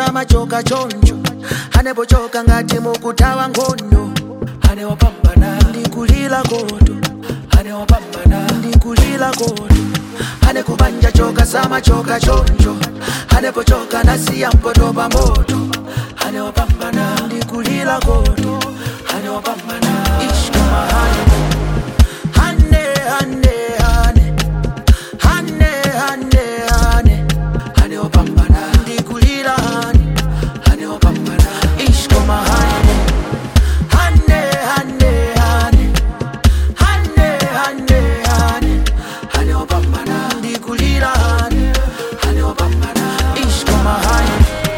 samachoka choncho anepochoka ngati mukutawa ngondo anewapambana ndikulila koto anewapambana ndikulila koto anekubanja choka samachoka choncho anepochoka nasiya mpoto pa moto anewapambana ndikulila koto anewapambana ishkamahani hane hane hane hane hane hane anewapambana ndikulila hane anewapambana ishkamahani hane hane hane hane hane hane anewapambana ndikulila hane anewapambana ishkamahani.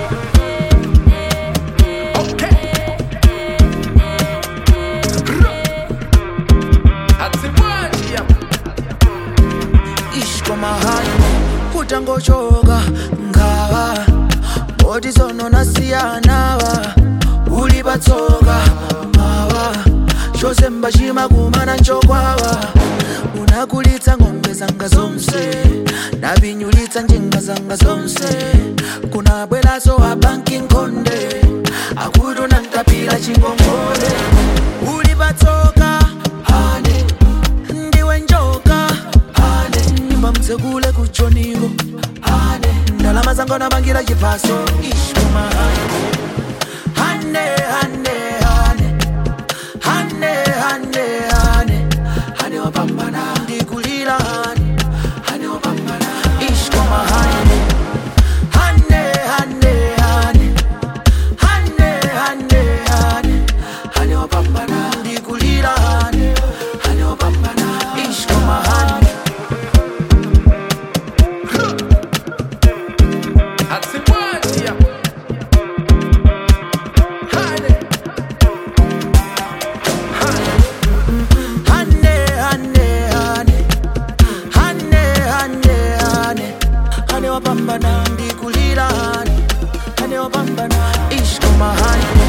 Kutangochoka ngawa bodi zono nasiyanawa ulipatsoka mawa chose mbashima kumana nchokwawa unakulitsa ng'ombe zanga zonse nabinyulitsa njinga zanga zonse kuna bwelaso wa banki nkonde akudu nankapila chingongole ulipatsoka ane ndiwe njoka ane nimba msekule kuchoniko ane ndalama zango nabangira chipaso ishuma hane hane hane hane hane hane hane wapambana ndikulila hane hane wapambana ishuma hane hane hane hane hane hane hane hane wapambana ndikulila hane hane wapambana ishuma hane. Wapambana ndikulila hane hane wapambana ishkamahani